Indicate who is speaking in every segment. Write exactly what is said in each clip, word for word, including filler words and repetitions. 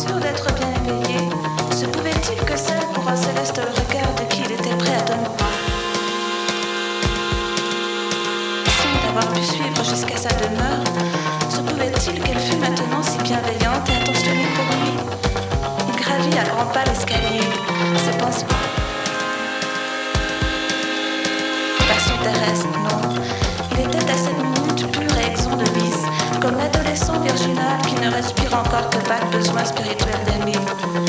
Speaker 1: sûr d'être bien éveillé, se pouvait-il que celle pour un céleste le regard de qui il était prêt à donner d'avoir pu suivre jusqu'à sa demeure, se pouvait-il qu'elle fût maintenant si bienveillante et attentionnée pour lui? Il gravit à grands pas l'escalier, ses pensées. Passion terrestre, non. Il était à cette minute pur et exempt de vice, comme l'adolescent virginal qui ne respire encore que vague besoin spirituel d'aimer.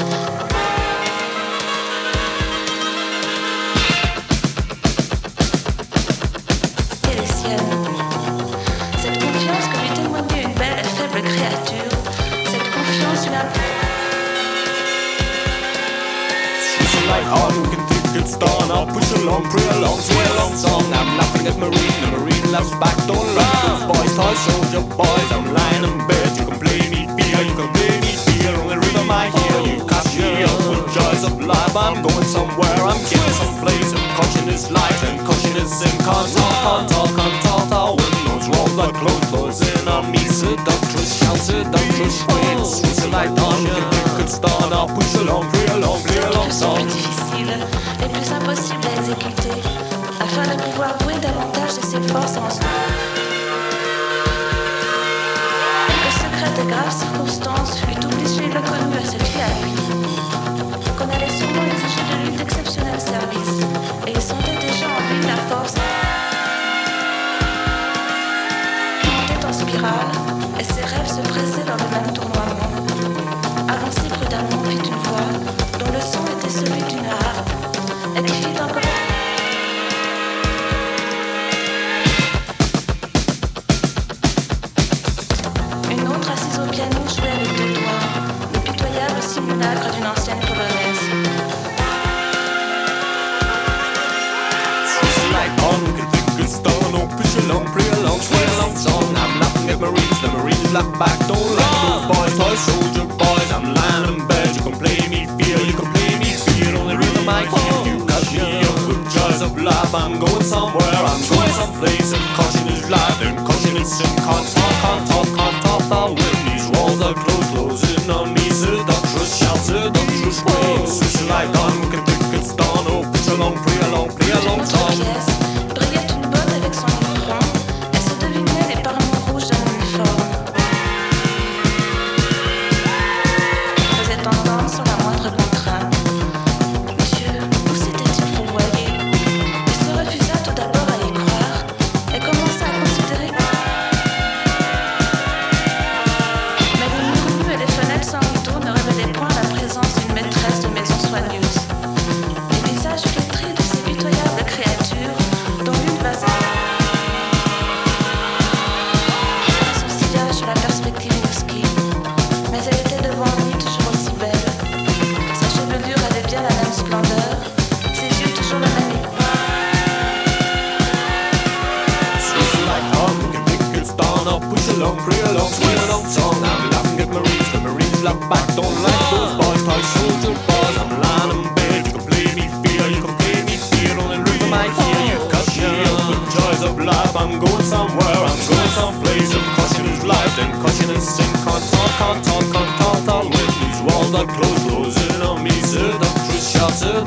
Speaker 1: Et les siennes. Cette confiance que lui témoignait une belle et faible créature, cette confiance lui a...
Speaker 2: Like all who can think it's done, I'll push along, pray along, sway along song. I'm laughing at Marine, the Marine laughs back. Don't laugh, those boys, toy soldier boys. I'm lying in bed, you can play me fear, you can play me fear. Only rhythm I hear, you catch me up with joys of life. I'm going somewhere, I'm getting someplace. And caution is life, and caution is sin. Can't talk, can't talk, can't talk, talk. When those walls are closed, closing on me. Seductress, shout, seductress, wait. Switch the light on, you can think it's done. I'll push along, pray along, play along song.
Speaker 1: Les plus impossibles à exécuter, afin de pouvoir vouer davantage de ses forces en soi. Quelques secrètes et graves circonstances fut obligé le connu à se fier à lui, qu'on allait sûrement exiger de lui d'exceptionnels services, et il sentait déjà en lui la force qui montait en spirale, et ses rêves se pressaient dans le même tournoiement. Avancer prudemment fit une voix dont le son était celui d'une harpe, et qui fit encore... Une autre assise au piano jouait avec deux doigts, le pitoyable simulacre d'une ancienne polonaise.
Speaker 2: Like all who can think it's done, oh push along, pray along, sway along song. I'm laughing at Marines, the Marines laugh back. Don't laugh, those boys, toy soldier boys. I'm lying in bed, you can play me fear, you can play me fear. Only rhythm I hear, you catch me up with joys of life. I'm going somewhere, I'm going someplace. And caution is life, and caution is sin. Can't talk, can't talk, can't talk, talk. When these walls are closed, closing on me. Seductress, shout, seductress, wait. Switch the light on, we can think it's done. Oh push along, pray along, play along song.
Speaker 1: Brillait une botte avec son front, et se devinaient les parements rouges d'un uniforme. Faisait entendre sans la moindre contrainte. Monsieur, où s'était-il fourvoyé? Il se refusa tout d'abord à y croire, et commença à considérer. Mais les murs nus et les fenêtres sans rideaux ne révélaient point la présence d'une maîtresse de maison soigneuse. Les visages flétris de ces pitoyables créatures, dont l'une va son sillage sur la perspective mesquine, mais elle était devant lui toujours aussi belle. Sa chevelure avait bien la même splendeur, ses yeux toujours le même éclat.
Speaker 2: Like all who can think it's done, I'll push along, pray along, sway along song. I'm laughing at Marines, the Marines laugh back. Don't like those boys, toy soldier boys. I'm lying in bed, you can play me fear, you can play me fear. Only rhythm I hear, you catch me up with joys of life. I'm going somewhere, I'm going someplace. And caution is life, and caution is sin. Can't talk, can't talk, can't talk, talk. When these walls are closed, closing on me. Seductress, shout, seductress.